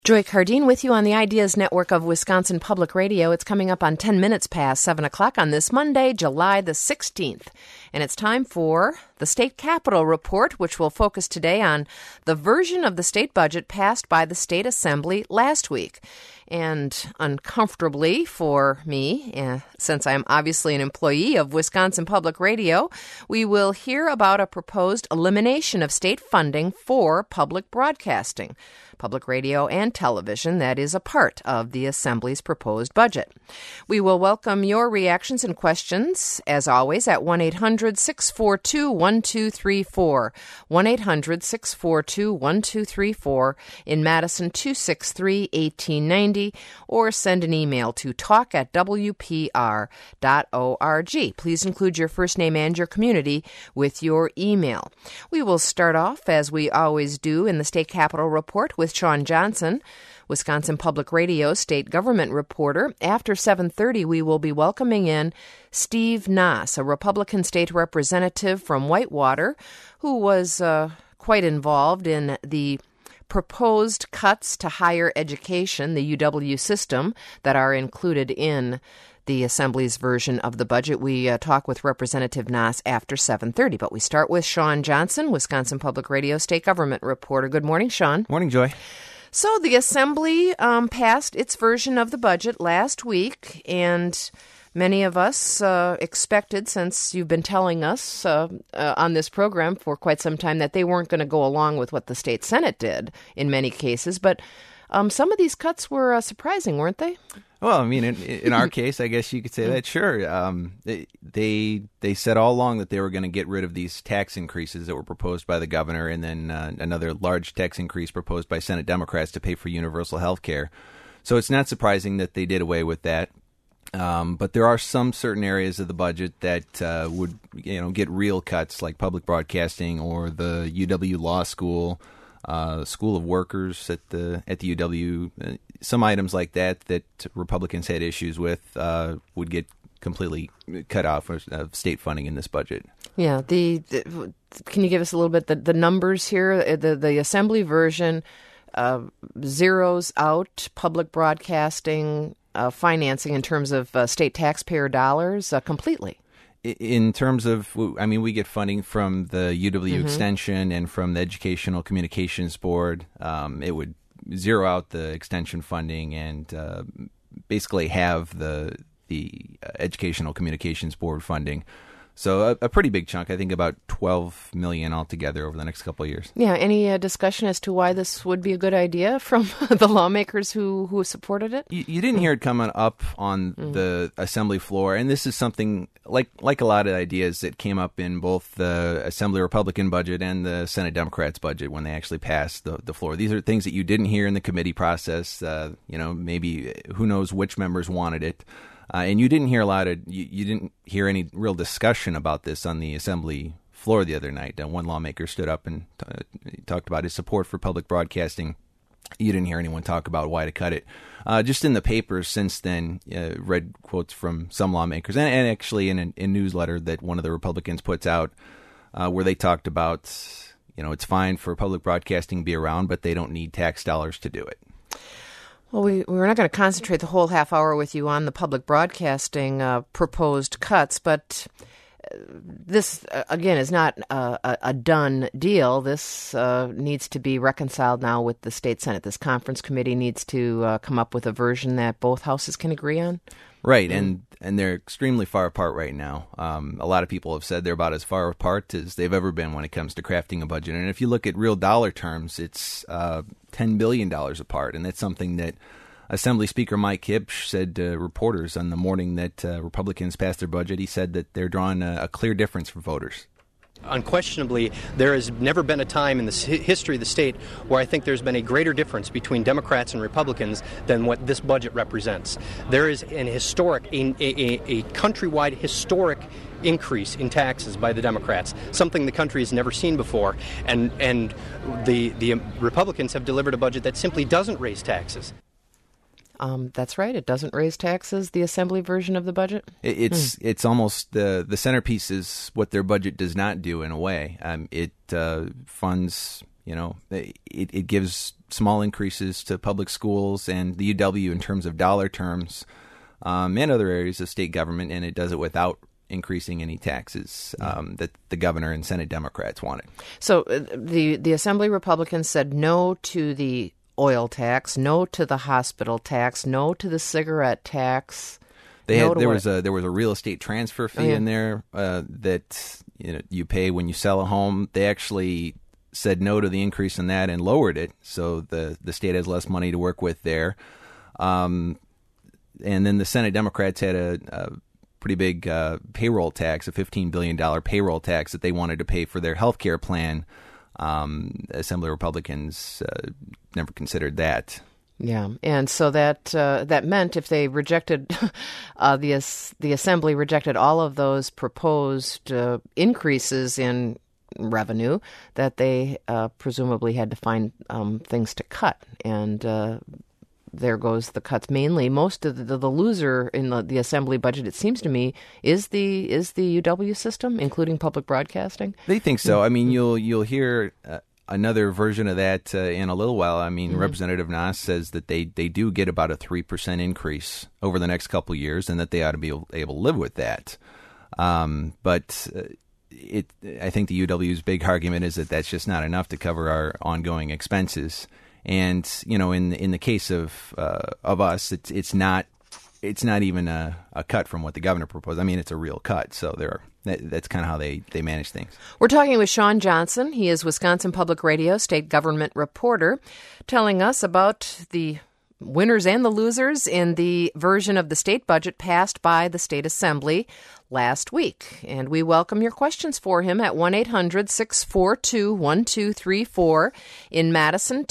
Joy Cardine with you on the Ideas Network of Wisconsin Public Radio. It's coming up on 10 minutes past 7 o'clock on this Monday, July the 16th. And it's time for the State Capitol Report, which will focus today on the version of the state budget passed by the State Assembly last week. And uncomfortably for me, since I'm obviously an employee of Wisconsin Public Radio, we will hear about a proposed elimination of state funding for public broadcasting, public radio and television that is a part of the Assembly's proposed budget. We will welcome your reactions and questions, as always, at 1-800-642-1234, 1-800-642-1234, in Madison 263-1890, or send an email to talk@wpr.org. Please include your first name and your community with your email. We will start off, as we always do, in the State Capitol Report with Shawn Johnson, Wisconsin Public Radio state government reporter. After 7:30, we will be welcoming in Steve Nass, a Republican state representative from Whitewater, who was quite involved in the proposed cuts to higher education, the UW system, that are included in the Assembly's version of the budget. We talk with Representative Nass after 7:30, but we start with Shawn Johnson, Wisconsin Public Radio state government reporter. Good morning, Shawn. Morning, Joy. So the Assembly passed its version of the budget last week, and many of us expected, since you've been telling us on this program for quite some time, that they weren't going to go along with what the state Senate did in many cases. But some of these cuts were surprising, weren't they? Well, I mean, in our case, I guess you could say that, sure. They said all along that they were going to get rid of these tax increases that were proposed by the governor, and then another large tax increase proposed by Senate Democrats to pay for universal health care. So it's not surprising that they did away with that. But there are some certain areas of the budget that would, get real cuts, like public broadcasting or the UW Law School, School of Workers at the UW. Some items like that Republicans had issues with would get completely cut off of state funding in this budget. Yeah, can you give us a little bit the numbers here? The Assembly version zeroes out public broadcasting financing in terms of state taxpayer dollars completely. In terms of, we get funding from the UW Extension and from the Educational Communications Board. It would zero out the extension funding and basically have the Educational Communications Board funding. So a pretty big chunk, I think about $12 million altogether over the next couple of years. Yeah, any discussion as to why this would be a good idea from the lawmakers who supported it? You didn't hear it coming up on the Assembly floor, and this is something like a lot of ideas that came up in both the Assembly Republican budget and the Senate Democrats budget when they actually passed the floor. These are things that you didn't hear in the committee process. Maybe who knows which members wanted it. And you didn't hear you didn't hear any real discussion about this on the Assembly floor the other night. One lawmaker stood up and talked about his support for public broadcasting. You didn't hear anyone talk about why to cut it. Just in the papers since then, read quotes from some lawmakers, and actually in a newsletter that one of the Republicans puts out, where they talked about, it's fine for public broadcasting to be around, but they don't need tax dollars to do it. Well, we're not going to concentrate the whole half hour with you on the public broadcasting proposed cuts, but this, again, is not a done deal. This needs to be reconciled now with the state Senate. This conference committee needs to come up with a version that both houses can agree on. Right, and they're extremely far apart right now. A lot of people have said they're about as far apart as they've ever been when it comes to crafting a budget. And if you look at real dollar terms, it's $10 billion apart. And that's something that Assembly Speaker Mike Hipsch said to reporters on the morning that Republicans passed their budget. He said that they're drawing a clear difference for voters. Unquestionably, there has never been a time in the history of the state where I think there's been a greater difference between Democrats and Republicans than what this budget represents. There is an historic, a countrywide historic increase in taxes by the Democrats, something the country has never seen before. And the Republicans have delivered a budget that simply doesn't raise taxes. That's right. It doesn't raise taxes, the Assembly version of the budget? It's almost the centerpiece is what their budget does not do in a way. It funds It gives small increases to public schools and the UW in terms of dollar terms and other areas of state government, and it does it without increasing any taxes that the governor and Senate Democrats wanted. So the Assembly Republicans said no to the oil tax, no to the hospital tax, no to the cigarette tax. There was a real estate transfer fee in there that you pay when you sell a home. They actually said no to the increase in that and lowered it, so the state has less money to work with there. And then the Senate Democrats had a pretty big payroll tax, a $15 billion payroll tax that they wanted to pay for their health care plan. Assembly Republicans never considered that. Yeah, and so that meant if they rejected the Assembly rejected all of those proposed increases in revenue, that they presumably had to find things to cut, and there goes the cuts. Mainly, most of the loser in the Assembly budget, it seems to me, is the UW system, including public broadcasting. They think so. I mean, you'll hear another version of that in a little while. I mean, Representative Nass says that they do get about a 3% increase over the next couple of years, and that they ought to be able to live with that. But I think the UW's big argument is that that's just not enough to cover our ongoing expenses. And in the case of us, it's not even a cut from what the governor proposed. I mean, it's a real cut. So that's kind of how they manage things. We're talking with Shawn Johnson. He is Wisconsin Public Radio state government reporter, telling us about the winners and the losers in the version of the state budget passed by the state assembly last week. And we welcome your questions for him at 1-800-642-1234, in Madison,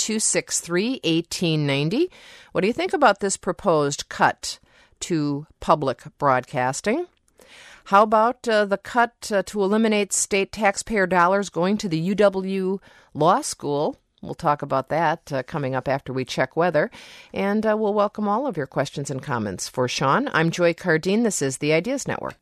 263-1890. What do you think about this proposed cut to public broadcasting? How about the cut to eliminate state taxpayer dollars going to the UW Law School? We'll talk about that coming up after we check weather. And we'll welcome all of your questions and comments. For Shawn, I'm Joy Cardine. This is the Ideas Network.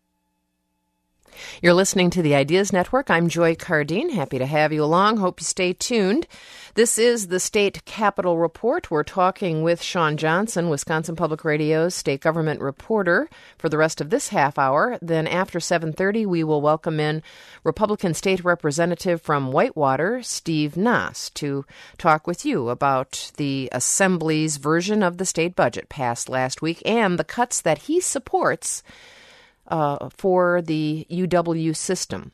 You're listening to the Ideas Network. I'm Joy Cardine. Happy to have you along. Hope you stay tuned. This is the State Capitol Report. We're talking with Shawn Johnson, Wisconsin Public Radio's state government reporter, for the rest of this half hour. Then after 7:30, we will welcome in Republican State Representative from Whitewater, Steve Nass, to talk with you about the Assembly's version of the state budget passed last week and the cuts that he supports for the UW system.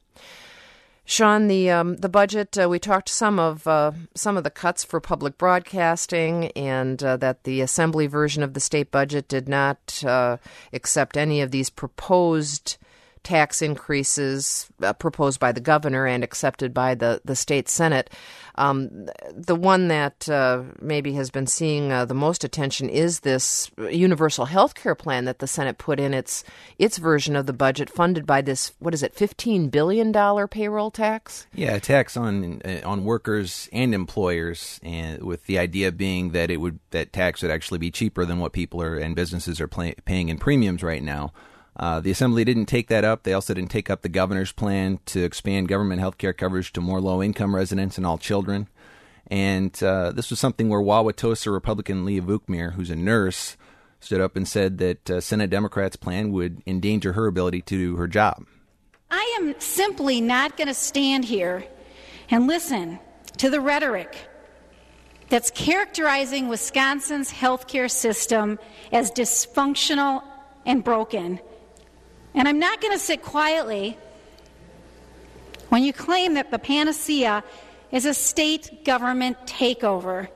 Shawn, the budget, we talked some of the cuts for public broadcasting, and that the Assembly version of the state budget did not accept any of these proposed tax increases proposed by the governor and accepted by the state Senate. The one that maybe has been seeing the most attention is this universal health care plan that the Senate put in its version of the budget, funded by this, what is it, $15 billion payroll tax? Yeah, a tax on workers and employers, and with the idea being that that tax would actually be cheaper than what people and businesses are paying in premiums right now. The Assembly didn't take that up. They also didn't take up the governor's plan to expand government health care coverage to more low-income residents and all children. And this was something where Wauwatosa Republican Leah Vukmir, who's a nurse, stood up and said that Senate Democrats' plan would endanger her ability to do her job. I am simply not going to stand here and listen to the rhetoric that's characterizing Wisconsin's health care system as dysfunctional and broken. And I'm not going to sit quietly when you claim that the panacea is a state government takeover.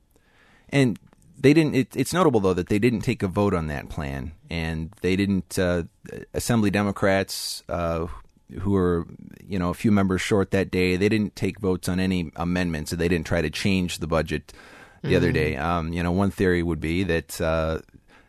And they didn't. It's notable, though, that they didn't take a vote on that plan, and they didn't. Assembly Democrats, who were a few members short that day, they didn't take votes on any amendments, and they didn't try to change the budget the other day. One theory would be that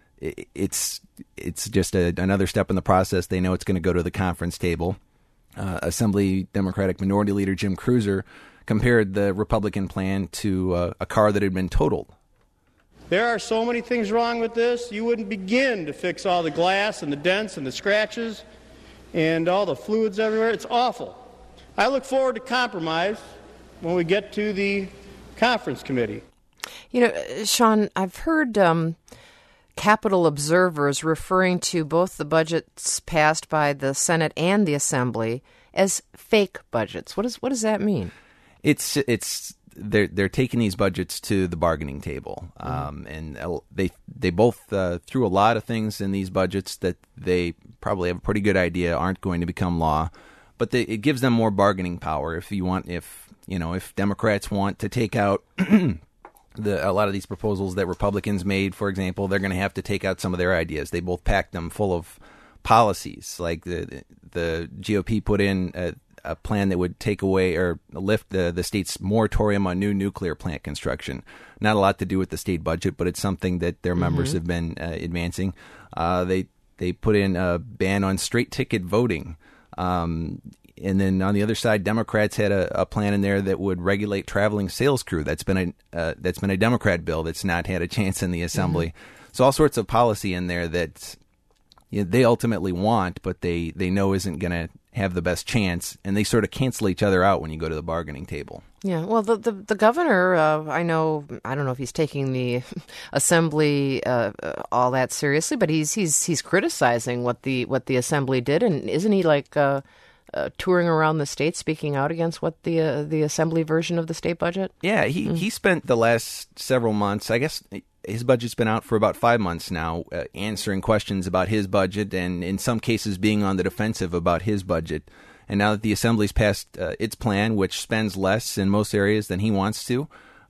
it's just another step in the process. They know it's going to go to the conference table. Assembly Democratic Minority Leader Jim Cruiser compared the Republican plan to a car that had been totaled. There are so many things wrong with this, you wouldn't begin to fix all the glass and the dents and the scratches and all the fluids everywhere. It's awful. I look forward to compromise when we get to the conference committee. You know, Sean, I've heard Capitol observers referring to both the budgets passed by the Senate and the Assembly as fake budgets. What does that mean? They're taking these budgets to the bargaining table, and they both threw a lot of things in these budgets that they probably have a pretty good idea aren't going to become law, but it gives them more bargaining power. If Democrats want to take out a lot of these proposals that Republicans made, for example, they're going to have to take out some of their ideas. They both packed them full of policies, like the GOP put in a plan that would take away or lift the state's moratorium on new nuclear plant construction. Not a lot to do with the state budget, but it's something that their members have been advancing. They put in a ban on straight ticket voting. And then on the other side, Democrats had a plan in there that would regulate traveling sales crew. That's been a Democrat bill that's not had a chance in the Assembly. So all sorts of policy in there that they ultimately want, but they know isn't going to have the best chance, and they sort of cancel each other out when you go to the bargaining table. Yeah, well, the governor, I don't know if he's taking the Assembly all that seriously, but he's criticizing what the Assembly did, and isn't he touring around the state speaking out against what the Assembly version of the state budget? Yeah, he spent the last several months, I guess. His budget's been out for about 5 months now, answering questions about his budget and in some cases being on the defensive about his budget. And now that the Assembly's passed its plan, which spends less in most areas than he wants to,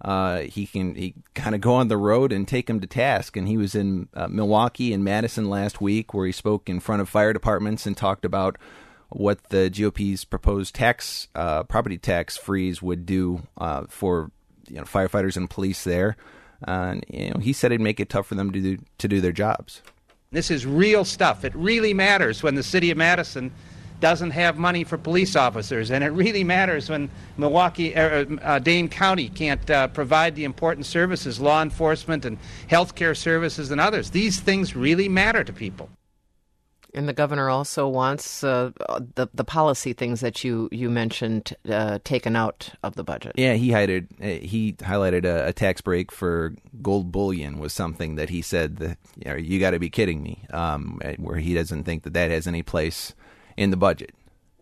he kind of go on the road and take him to task. And he was in Milwaukee and Madison last week, where he spoke in front of fire departments and talked about what the GOP's proposed property tax freeze would do for firefighters and police there. He said it'd make it tough for them to do their jobs. This is real stuff. It really matters when the city of Madison doesn't have money for police officers, and it really matters when Dane County can't provide the important services, law enforcement and healthcare services and others. These things really matter to people. And the governor also wants the policy things that you mentioned taken out of the budget. Yeah, he highlighted a tax break for gold bullion was something that he said that you got to be kidding me, where he doesn't think that has any place in the budget.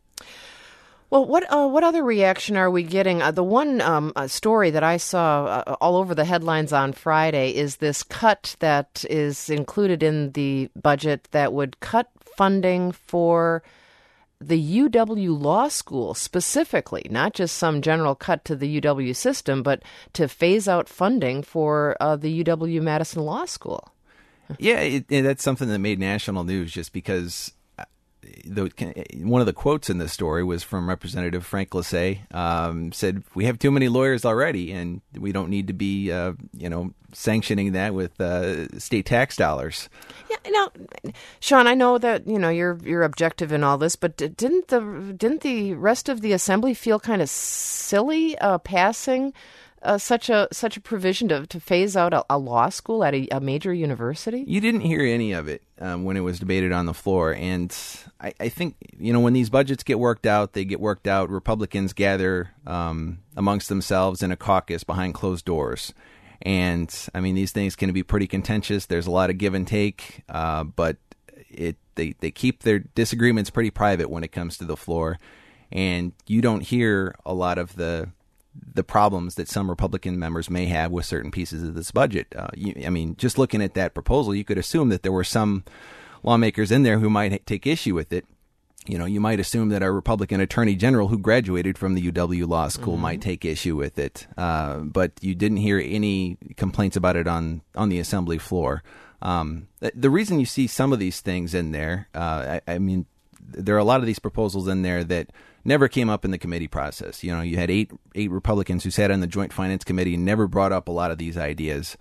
Well, what other reaction are we getting? The one story that I saw all over the headlines on Friday is this cut that is included in the budget that would cut funding for the UW Law School specifically, not just some general cut to the UW system, but to phase out funding for the UW-Madison Law School. Yeah, that's something that made national news just because one of the quotes in this story was from Representative Frank Lassay, said, we have too many lawyers already, and we don't need to be, sanctioning that with state tax dollars. Yeah, now, Sean, I know that you're objective in all this, but didn't the rest of the Assembly feel kind of silly passing such a provision to phase out a law school at a major university? You didn't hear any of it when it was debated on the floor, and I think when these budgets get worked out, they get worked out. Republicans gather amongst themselves in a caucus behind closed doors, and I mean these things can be pretty contentious. There's a lot of give and take, but they keep their disagreements pretty private when it comes to the floor, and you don't hear a lot of the problems that some Republican members may have with certain pieces of this budget. Just looking at that proposal, you could assume that there were some lawmakers in there who might take issue with it. You might assume that our Republican attorney general who graduated from the UW Law School might take issue with it. But you didn't hear any complaints about it on the Assembly floor. The reason you see some of these things in there, there are a lot of these proposals in there that never came up in the committee process. You had eight Republicans who sat on the Joint Finance Committee and never brought up a lot of these ideas.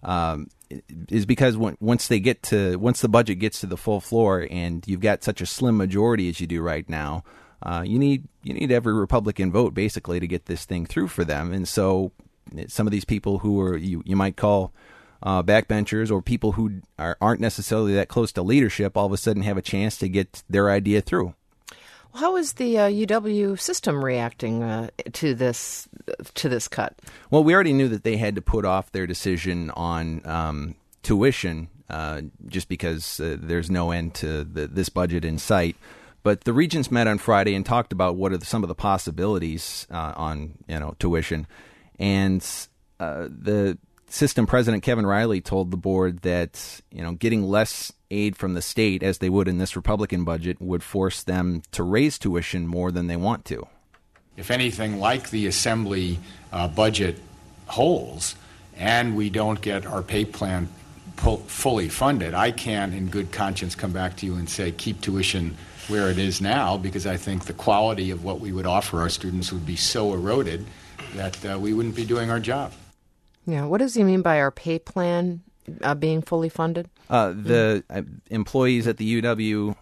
Is because once the budget gets to the full floor and you've got such a slim majority as you do right now, you need every Republican vote basically to get this thing through for them. And so some of these people who are you might call backbenchers or people who aren't necessarily that close to leadership all of a sudden have a chance to get their idea through. How is the UW system reacting to this cut? Well, we already knew that they had to put off their decision on tuition just because there's no end to this budget in sight. But the regents met on Friday and talked about what are some of the possibilities on tuition, and the system president Kevin Riley told the board that getting less aid from the state, as they would in this Republican budget, would force them to raise tuition more than they want to. If anything like the Assembly budget holds, and we don't get our pay plan fully funded, I can, in good conscience, come back to you and say keep tuition where it is now, because I think the quality of what we would offer our students would be so eroded that we wouldn't be doing our job. Yeah, what does he mean by our pay plan being fully funded? The employees at the UW,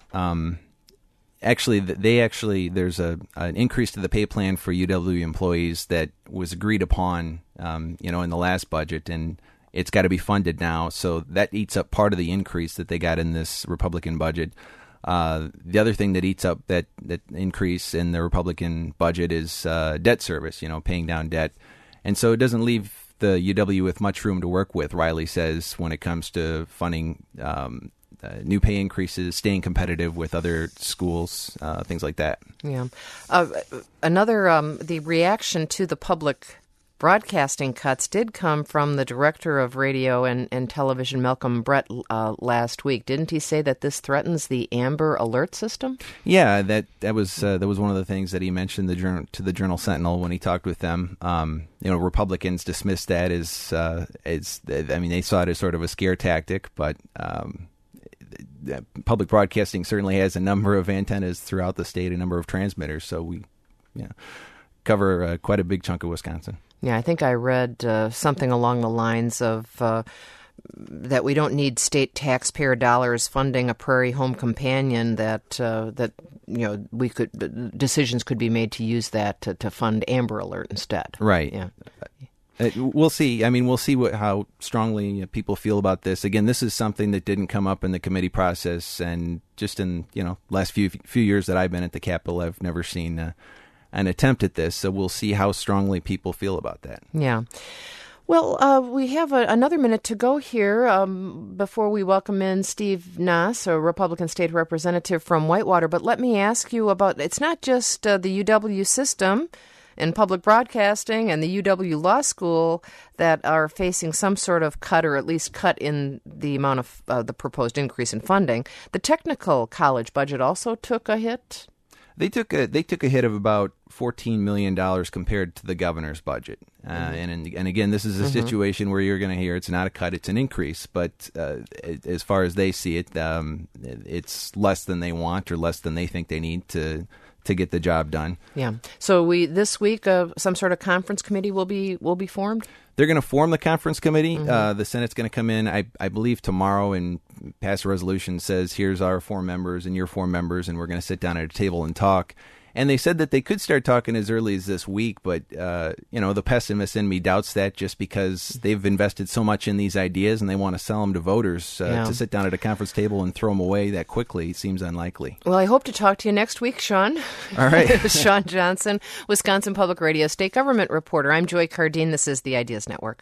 there's an increase to the pay plan for UW employees that was agreed upon, in the last budget, and it's got to be funded now. So that eats up part of the increase that they got in this Republican budget. The other thing that eats up that increase in the Republican budget is debt service, paying down debt. And so it doesn't leave the UW with much room to work with, Riley says, when it comes to funding new pay increases, staying competitive with other schools, things like that. Yeah. The reaction to the public broadcasting cuts did come from the director of radio and television, Malcolm Brett, last week. Didn't he say that this threatens the Amber Alert system? Yeah, that was one of the things that he mentioned to the Journal Sentinel when he talked with them. Republicans dismissed that as they saw it as sort of a scare tactic, but public broadcasting certainly has a number of antennas throughout the state, a number of transmitters, so we cover quite a big chunk of Wisconsin. Yeah, I think I read something along the lines of that we don't need state taxpayer dollars funding a Prairie Home Companion. Decisions could be made to use that to fund Amber Alert instead. Right. Yeah. We'll see. We'll see how strongly people feel about this. Again, this is something that didn't come up in the committee process, and just in last few years that I've been at the Capitol, I've never seen an attempt at this, so we'll see how strongly people feel about that. Yeah. Well, we have another minute to go here before we welcome in Steve Nass, a Republican state representative from Whitewater. But let me ask you about, it's not just the UW system in public broadcasting and the UW Law School that are facing some sort of cut, or at least cut in the amount of the proposed increase in funding. The technical college budget also took a hit. They took a hit of about $14 million compared to the governor's budget. And again, this is a situation where you're going to hear it's not a cut, it's an increase. But as far as they see it, it's less than they want or less than they think they need to get the job done. Yeah. So this week, some sort of conference committee will be formed? They're going to form the conference committee. The Senate's going to come in, I believe, tomorrow and pass a resolution that says, here's our 4 members and your 4 members, and we're going to sit down at a table and talk. And they said that they could start talking as early as this week, but, the pessimist in me doubts that, just because they've invested so much in these ideas and they want to sell them to voters. To sit down at a conference table and throw them away that quickly seems unlikely. Well, I hope to talk to you next week, Sean. All right. Sean Johnson, Wisconsin Public Radio State Government Reporter. I'm Joy Cardine. This is the Ideas Network.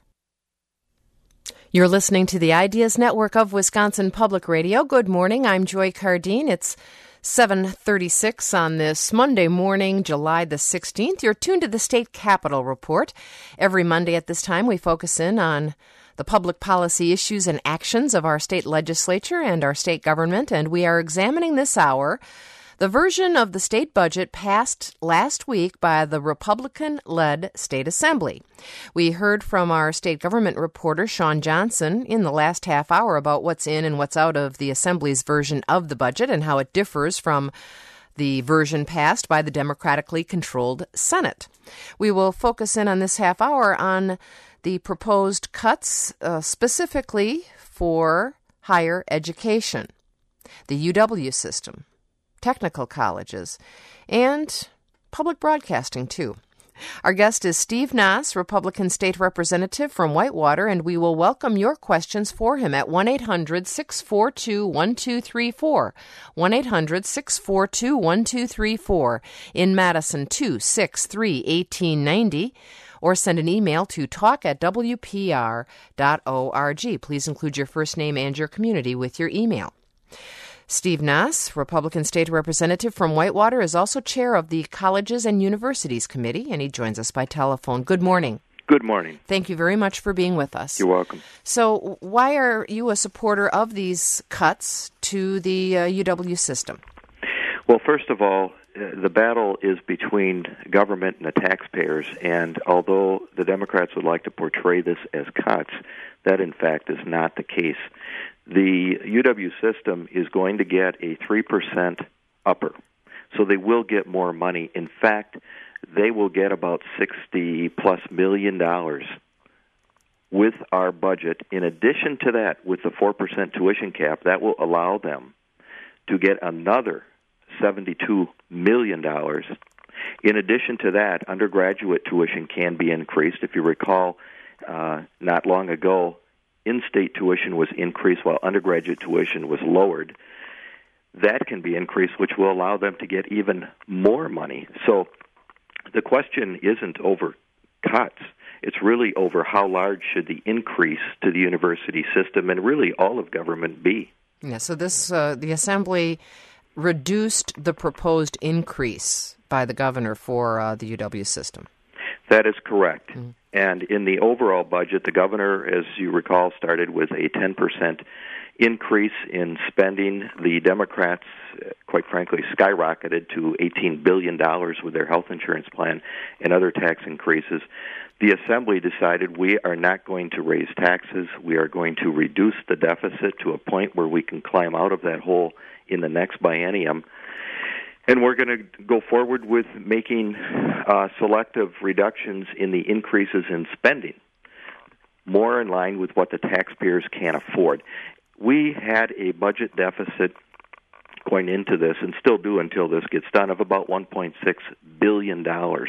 You're listening to the Ideas Network of Wisconsin Public Radio. Good morning. I'm Joy Cardine. It's 7:36 on this Monday morning, July the 16th. You're tuned to the State Capitol Report. Every Monday at this time, we focus in on the public policy issues and actions of our state legislature and our state government, and we are examining this hour the version of the state budget passed last week by the Republican-led State Assembly. We heard from our state government reporter, Sean Johnson, in the last half hour about what's in and what's out of the Assembly's version of the budget and how it differs from the version passed by the democratically controlled Senate. We will focus in on this half hour on the proposed cuts specifically for higher education, the UW system, technical colleges, and public broadcasting, too. Our guest is Steve Nass, Republican State Representative from Whitewater, and we will welcome your questions for him at 1-800-642-1234, 1-800-642-1234, in Madison 263-1890, or send an email to talk@wpr.org. Please include your first name and your community with your email. Steve Nass, Republican State Representative from Whitewater, is also chair of the Colleges and Universities Committee, and he joins us by telephone. Good morning. Good morning. Thank you very much for being with us. You're welcome. So why are you a supporter of these cuts to the UW system? Well, first of all, the battle is between government and the taxpayers, and although the Democrats would like to portray this as cuts, that in fact is not the case. The UW system is going to get a 3% upper, so they will get more money. In fact, they will get about $60+ million with our budget. In addition to that, with the 4% tuition cap, that will allow them to get another $72 million. In addition to that, undergraduate tuition can be increased. If you recall, not long ago, in-state tuition was increased while undergraduate tuition was lowered. That can be increased, which will allow them to get even more money. So the question isn't over cuts. It's really over how large should the increase to the university system and really all of government be. Yeah, so this the Assembly reduced the proposed increase by the governor for the UW system. That is correct. Mm-hmm. And in the overall budget, the governor, as you recall, started with a 10% increase in spending. The Democrats, quite frankly, skyrocketed to $18 billion with their health insurance plan and other tax increases. The Assembly decided we are not going to raise taxes. We are going to reduce the deficit to a point where we can climb out of that hole in the next biennium. And we're going to go forward with making selective reductions in the increases in spending, more in line with what the taxpayers can afford. We had a budget deficit going into this, and still do until this gets done, of about $1.6 billion.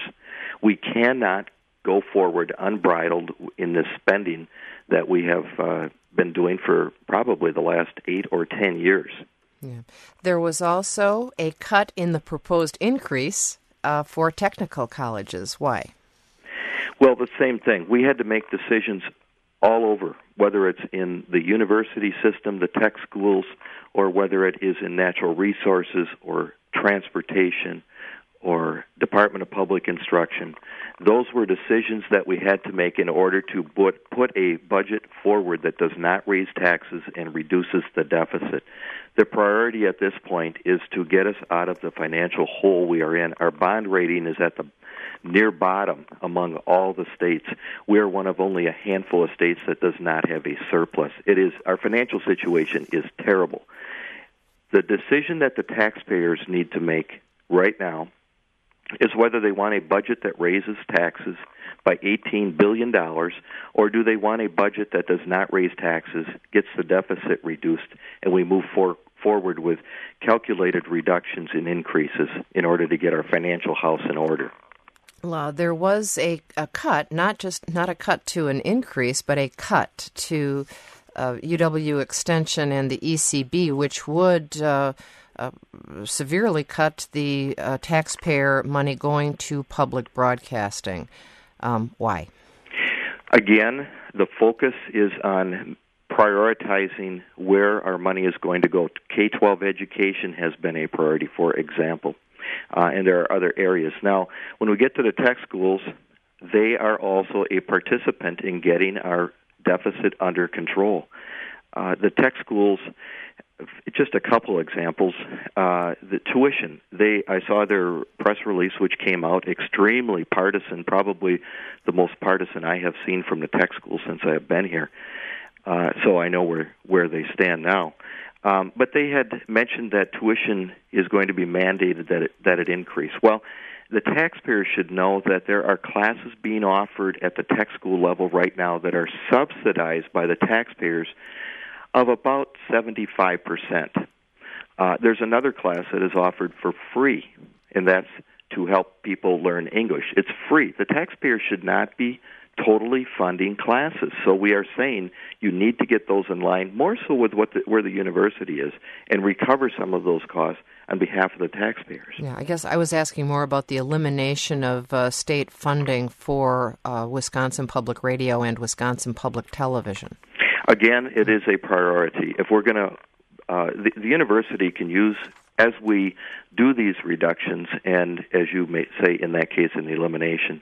We cannot go forward unbridled in this spending that we have been doing for probably the last 8 or 10 years. Yeah. There was also a cut in the proposed increase for technical colleges. Why? Well, the same thing. We had to make decisions all over, whether it's in the university system, the tech schools, or whether it is in natural resources or transportation or Department of Public Instruction. Those were decisions that we had to make in order to put a budget forward that does not raise taxes and reduces the deficit. The priority at this point is to get us out of the financial hole we are in. Our bond rating is at the near bottom among all the states. We are one of only a handful of states that does not have a surplus. Our financial situation is terrible. The decision that the taxpayers need to make right now is whether they want a budget that raises taxes by $18 billion, or do they want a budget that does not raise taxes, gets the deficit reduced, and we move forward with calculated reductions in increases in order to get our financial house in order. There was a cut, not a cut to an increase, but a cut to UW Extension and the ECB, which would severely cut the taxpayer money going to public broadcasting. Why? Again, the focus is on prioritizing where our money is going to go. K-12 education has been a priority, for example, and there are other areas. Now, when we get to the tech schools, they are also a participant in getting our deficit under control. The tech schools, just a couple examples. The tuition, I saw their press release, which came out extremely partisan, probably the most partisan I have seen from the tech school since I have been here. So I know where they stand now. But they had mentioned that tuition is going to be mandated that it increase. Well, the taxpayers should know that there are classes being offered at the tech school level right now that are subsidized by the taxpayers of about 75%. There's another class that is offered for free, and that's to help people learn English. It's free. The taxpayer should not be totally funding classes. So we are saying you need to get those in line, more so with where the university is, and recover some of those costs on behalf of the taxpayers. Yeah, I guess I was asking more about the elimination of state funding for Wisconsin Public Radio and Wisconsin Public Television. Again, it is a priority. If we're going to, the university can use, as we do these reductions, and as you may say in that case, in the elimination,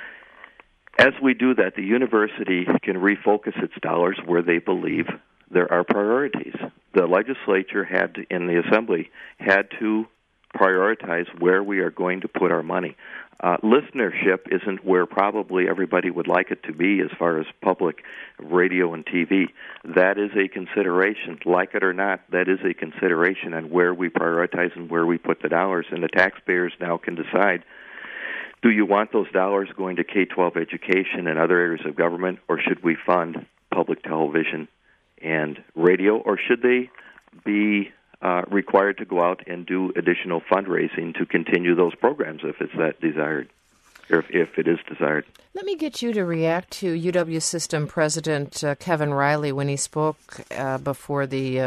as we do that, the university can refocus its dollars where they believe there are priorities. The legislature in the assembly had to prioritize where we are going to put our money. Listenership isn't where probably everybody would like it to be as far as public radio and TV. That is a consideration. Like it or not, that is a consideration on where we prioritize and where we put the dollars. And the taxpayers now can decide, do you want those dollars going to K-12 education and other areas of government, or should we fund public television and radio, or should they be required to go out and do additional fundraising to continue those programs if it's that desired, or if it is desired? Let me get you to react to UW System President Kevin Riley when he spoke before the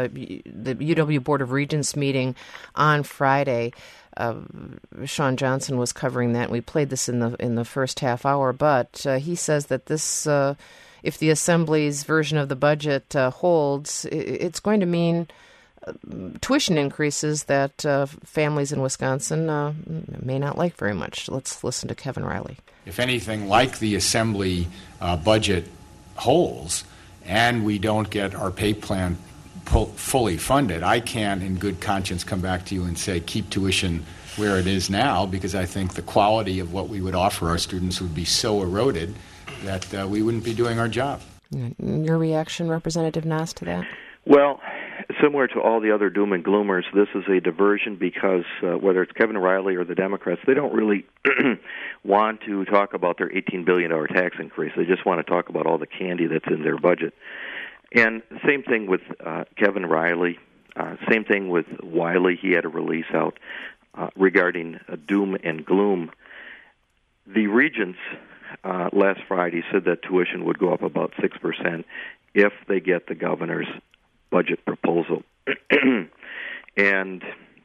UW Board of Regents meeting on Friday. Sean Johnson was covering that. We played this in the first half hour, but he says that this, if the Assembly's version of the budget holds, it's going to mean tuition increases that families in Wisconsin may not like very much. Let's listen to Kevin Riley. If anything like the Assembly budget holds, and we don't get our pay plan fully funded, I can't in good conscience come back to you and say keep tuition where it is now, because I think the quality of what we would offer our students would be so eroded that we wouldn't be doing our job. Your reaction, Representative Nass, to that? Well, similar to all the other doom and gloomers, this is a diversion because whether it's Kevin Riley or the Democrats, they don't really want to talk about their $18 billion tax increase. They just want to talk about all the candy that's in their budget. And same thing with Kevin Riley, same thing with Wiley. He had a release out regarding doom and gloom. The regents last Friday said that tuition would go up about 6% if they get the governor's budget proposal. And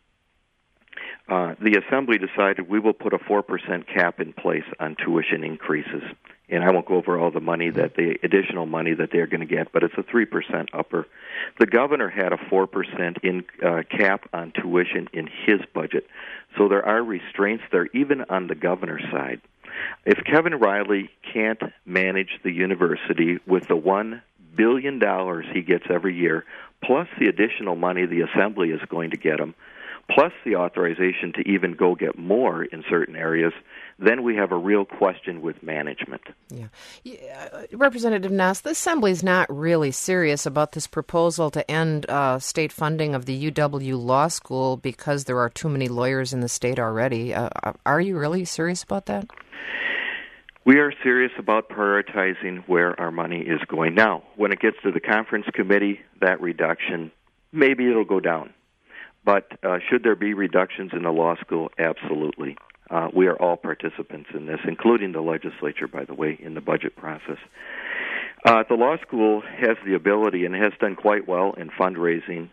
the Assembly decided we will put a 4% cap in place on tuition increases. And I won't go over all the money additional money that they're going to get, but it's a 3% upper. The governor had a 4% cap on tuition in his budget. So there are restraints there, even on the governor's side. If Kevin Riley can't manage the university with the $1 billion he gets every year, plus the additional money the Assembly is going to get him, plus the authorization to even go get more in certain areas, then we have a real question with management. Yeah. Representative Nass, the Assembly is not really serious about this proposal to end state funding of the UW Law School because there are too many lawyers in the state already. Are you really serious about that? We are serious about prioritizing where our money is going. Now, when it gets to the conference committee, that reduction, maybe it'll go down. But should there be reductions in the law school? Absolutely. We are all participants in this, including the legislature, by the way, in the budget process. The law school has the ability and has done quite well in fundraising.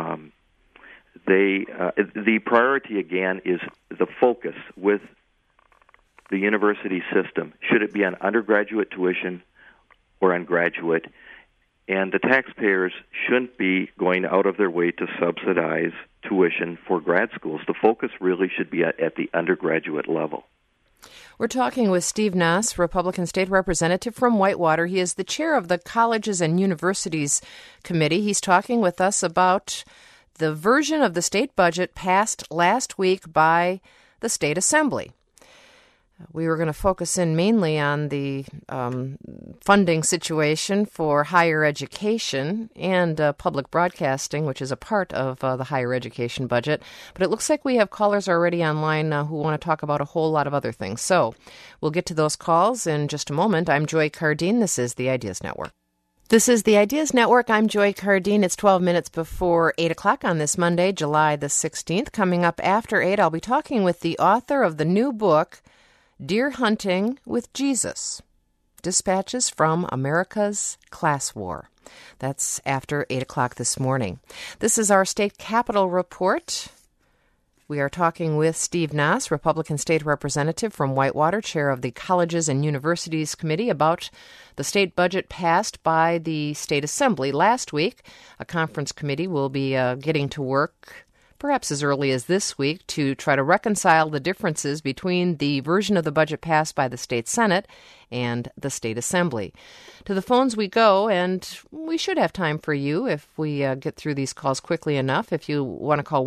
The priority, again, is the focus with the university system. Should it be on undergraduate tuition or on graduate? And the taxpayers shouldn't be going out of their way to subsidize tuition for grad schools. The focus really should be at the undergraduate level. We're talking with Steve Nass, Republican State Representative from Whitewater. He is the chair of the Colleges and Universities Committee. He's talking with us about the version of the state budget passed last week by the State Assembly. We were going to focus in mainly on the funding situation for higher education and public broadcasting, which is a part of the higher education budget. But it looks like we have callers already online who want to talk about a whole lot of other things. So we'll get to those calls in just a moment. I'm Joy Cardine. This is the Ideas Network. This is the Ideas Network. I'm Joy Cardine. It's 12 minutes before 8 o'clock on this Monday, July the 16th. Coming up after 8, I'll be talking with the author of the new book, Deer Hunting with Jesus, Dispatches from America's Class War. That's after 8 o'clock this morning. This is our State Capitol Report. We are talking with Steve Nass, Republican State Representative from Whitewater, Chair of the Colleges and Universities Committee, about the state budget passed by the State Assembly last week. A conference committee will be getting to work perhaps as early as this week to try to reconcile the differences between the version of the budget passed by the State Senate and the State Assembly. To the phones we go, and we should have time for you if we get through these calls quickly enough. If you want to call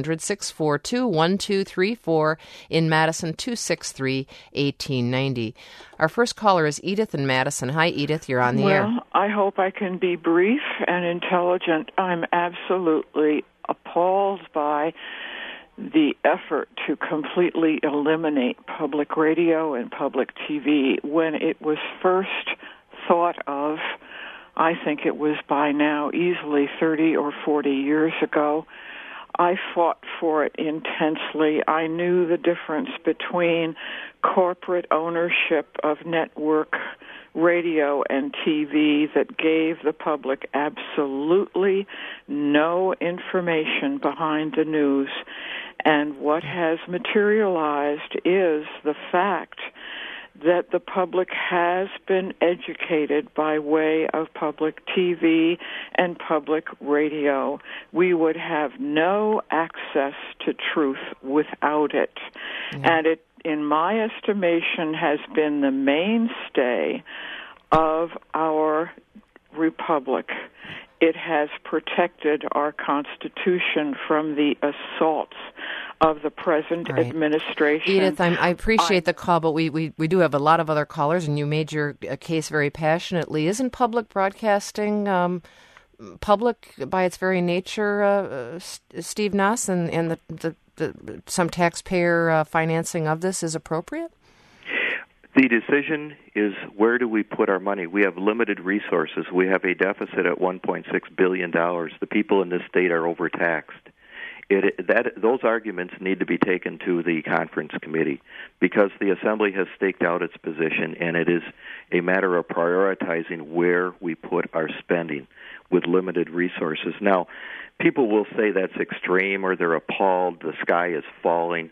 1-800-642-1234, in Madison, 263-1890. Our first caller is Edith in Madison. Hi, Edith. You're on the air. Well, I hope I can be brief and intelligent. I'm absolutely appalled by the effort to completely eliminate public radio and public TV. When it was first thought of, I think it was by now easily 30 or 40 years ago, I fought for it intensely. I knew the difference between corporate ownership of network radio and TV that gave the public absolutely no information behind the news. And what has materialized is the fact that the public has been educated by way of public TV and public radio. We would have no access to truth without it. And it, in my estimation, has been the mainstay of our republic. It has protected our Constitution from the assaults of the present administration. Edith, I appreciate the call, but we do have a lot of other callers, and you made your case very passionately. Isn't public broadcasting public by its very nature, Steve Nass, and the some taxpayer financing of this is appropriate? The decision is, where do we put our money? We have limited resources. We have a deficit at $1.6 billion. The people in this state are overtaxed. Those arguments need to be taken to the conference committee because the Assembly has staked out its position, and it is a matter of prioritizing where we put our spending with limited resources. Now, people will say that's extreme or they're appalled, the sky is falling.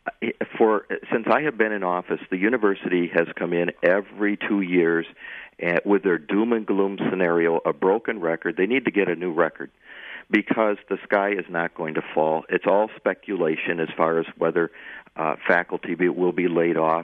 Since I have been in office, the university has come in every 2 years with their doom and gloom scenario, a broken record. They need to get a new record because the sky is not going to fall. It's all speculation as far as whether faculty will be laid off.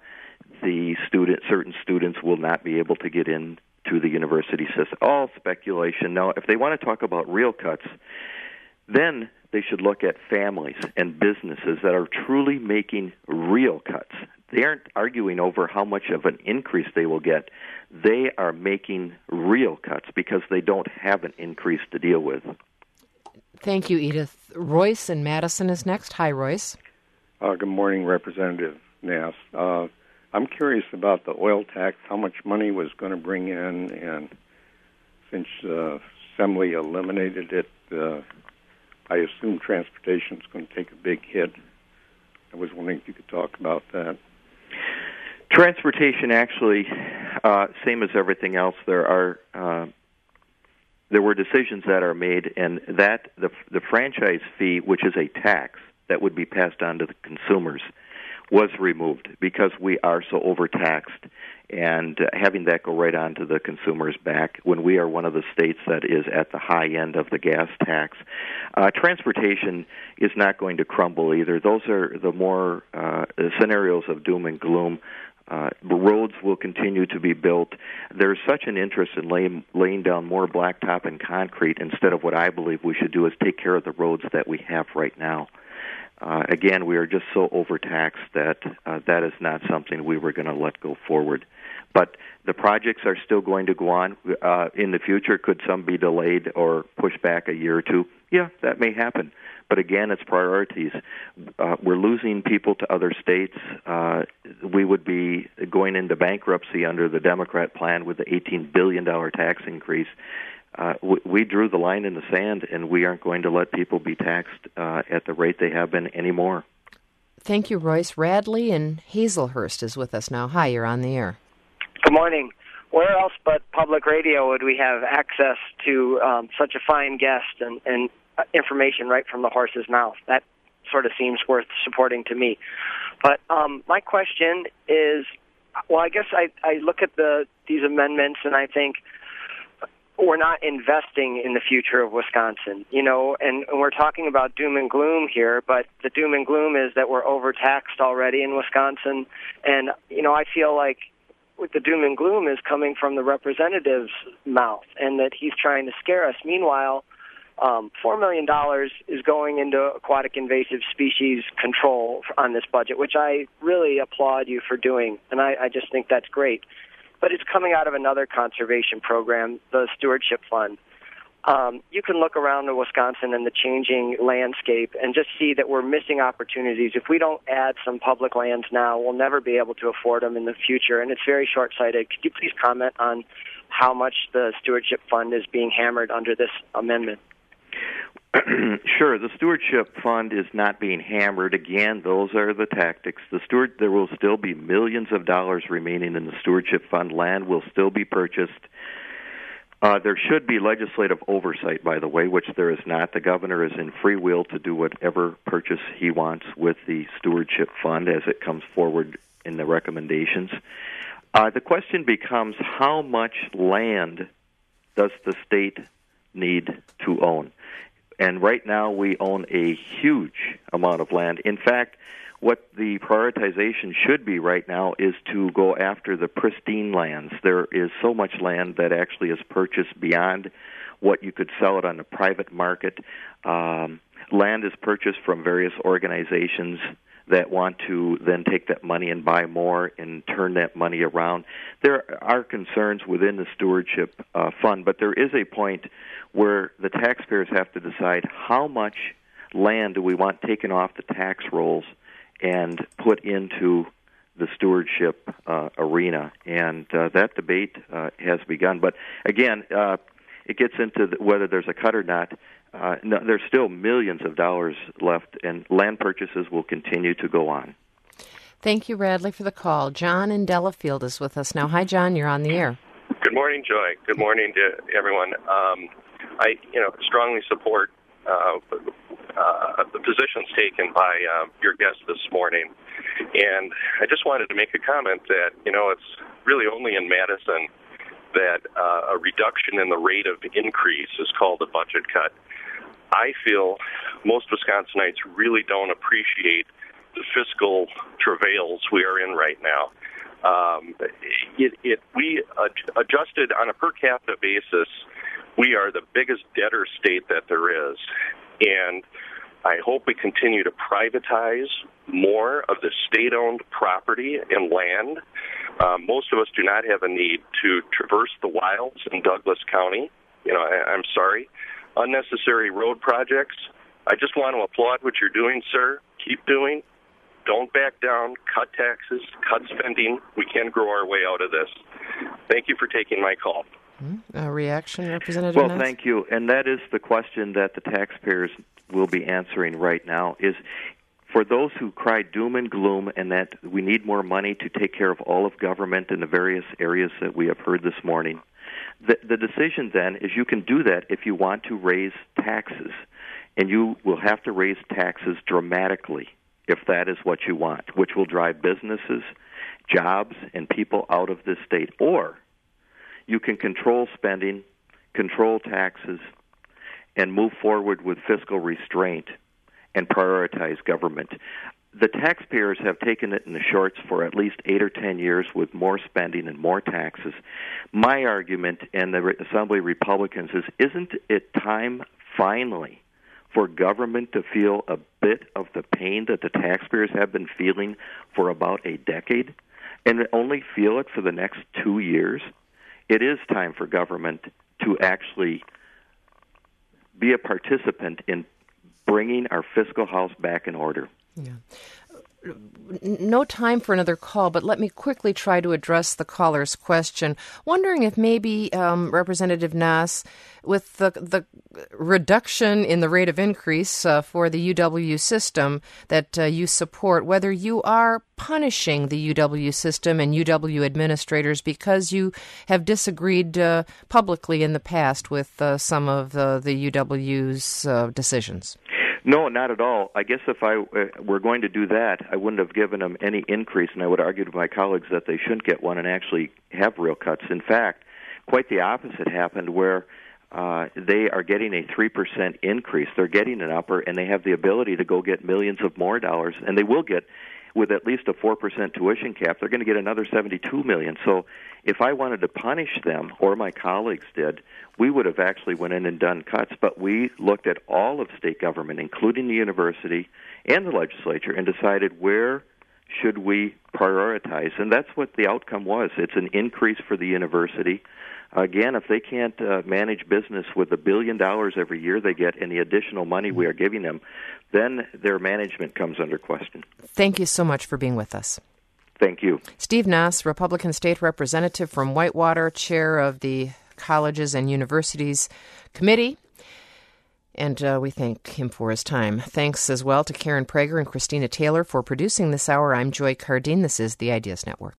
Certain students will not be able to get in to the university system. All speculation. Now, if they want to talk about real cuts, then they should look at families and businesses that are truly making real cuts. They aren't arguing over how much of an increase they will get. They are making real cuts because they don't have an increase to deal with. Thank you, Edith. Royce in Madison is next. Hi, Royce. Good morning, Representative Nass. I'm curious about the oil tax, how much money was going to bring in, and since the Assembly eliminated it, I assume transportation is going to take a big hit. I was wondering if you could talk about that. Transportation, actually, same as everything else, there were decisions that are made, and that the franchise fee, which is a tax that would be passed on to the consumers, was removed because we are so overtaxed, and having that go right on to the consumer's back when we are one of the states that is at the high end of the gas tax. Transportation is not going to crumble either. Those are the more scenarios of doom and gloom. Roads will continue to be built. There's such an interest in laying down more blacktop and concrete instead of what I believe we should do is take care of the roads that we have right now. Again, we are just so overtaxed that that is not something we were going to let go forward. But the projects are still going to go on. In the future, could some be delayed or pushed back a year or two? Yeah, that may happen. But again, it's priorities. We're losing people to other states. We would be going into bankruptcy under the Democrat plan with the $18 billion tax increase. We drew the line in the sand, and we aren't going to let people be taxed at the rate they have been anymore. Thank you, Royce. Radley in Hazelhurst is with us now. Hi, you're on the air. Good morning. Where else but public radio would we have access to such a fine guest and information right from the horse's mouth? That sort of seems worth supporting to me. But my question is, well, I guess I look at these amendments and I think we're not investing in the future of Wisconsin, and we're talking about doom and gloom here, but the doom and gloom is that we're overtaxed already in Wisconsin, and, I feel like the doom and gloom is coming from the representative's mouth and that he's trying to scare us. Meanwhile, $4 million is going into aquatic invasive species control on this budget, which I really applaud you for doing, and I just think that's great. But it's coming out of another conservation program, the Stewardship Fund. You can look around in Wisconsin and the changing landscape and just see that we're missing opportunities. If we don't add some public lands now, we'll never be able to afford them in the future, and it's very short-sighted. Could you please comment on how much the Stewardship Fund is being hammered under this amendment? Sure. The Stewardship Fund is not being hammered. Again, those are the tactics. There will still be millions of dollars remaining in the Stewardship Fund. Land will still be purchased. There should be legislative oversight, by the way, which there is not. The governor is in free will to do whatever purchase he wants with the Stewardship Fund as it comes forward in the recommendations. The question becomes, how much land does the state need to own? And right now we own a huge amount of land. In fact, what the prioritization should be right now is to go after the pristine lands. There is so much land that actually is purchased beyond what you could sell it on the private market. Land is purchased from various organizations that want to then take that money and buy more and turn that money around. There are concerns within the Stewardship Fund, but there is a point where the taxpayers have to decide how much land do we want taken off the tax rolls and put into the stewardship arena. And that debate has begun. But again, it gets into whether there's a cut or not. No, there's still millions of dollars left, and land purchases will continue to go on. Thank you, Radley, for the call. John in Delafield is with us now. Hi, John. You're on the air. Good morning, Joy. Good morning to everyone. I strongly support the positions taken by your guest this morning. And I just wanted to make a comment that, it's really only in Madison that a reduction in the rate of increase is called a budget cut. I feel most Wisconsinites really don't appreciate the fiscal travails we are in right now. We adjusted on a per capita basis, we are the biggest debtor state that there is. And I hope we continue to privatize more of the state-owned property and land. Most of us do not have a need to traverse the wilds in Douglas County. I'm sorry. Unnecessary road projects. I just want to applaud what you're doing, sir. Keep doing. Don't back down. Cut taxes. Cut spending. We can grow our way out of this. Thank you for taking my call. A reaction, Representative Well, Ness? thank you. And that is the question that the taxpayers will be answering right now, is for those who cry doom and gloom and that we need more money to take care of all of government in the various areas that we have heard this morning, the decision then is you can do that if you want to raise taxes. And you will have to raise taxes dramatically if that is what you want, which will drive businesses, jobs, and people out of this state. Or you can control spending, control taxes, and move forward with fiscal restraint and prioritize government. The taxpayers have taken it in the shorts for at least 8 or 10 years with more spending and more taxes. My argument, and the Assembly Republicans, is isn't it time finally for government to feel a bit of the pain that the taxpayers have been feeling for about a decade? and only feel it for the next 2 years, it is time for government to actually be a participant in bringing our fiscal house back in order. Yeah. No time for another call, but let me quickly try to address the caller's question. Wondering if maybe, Representative Nass, with the reduction in the rate of increase for the UW system that you support, whether you are punishing the UW system and UW administrators because you have disagreed publicly in the past with some of the UW's decisions. No, not at all. I guess if I were going to do that, I wouldn't have given them any increase, and I would argue to my colleagues that they shouldn't get one and actually have real cuts. In fact, quite the opposite happened where they are getting a 3% increase. They're getting an upper, and they have the ability to go get millions of more dollars, and they will get, with at least a 4% tuition cap, they're going to get another $72 million. So if I wanted to punish them, or my colleagues did, we would have actually went in and done cuts. But we looked at all of state government, including the university and the legislature, and decided where should we prioritize. And that's what the outcome was. It's an increase for the university. Again, if they can't manage business with $1 billion every year they get and the additional money we are giving them, then their management comes under question. Thank you so much for being with us. Thank you. Steve Nass, Republican State Representative from Whitewater, Chair of the Colleges and Universities Committee. And we thank him for his time. Thanks as well to Karen Prager and Christina Taylor for producing this hour. I'm Joy Cardine. This is the Ideas Network.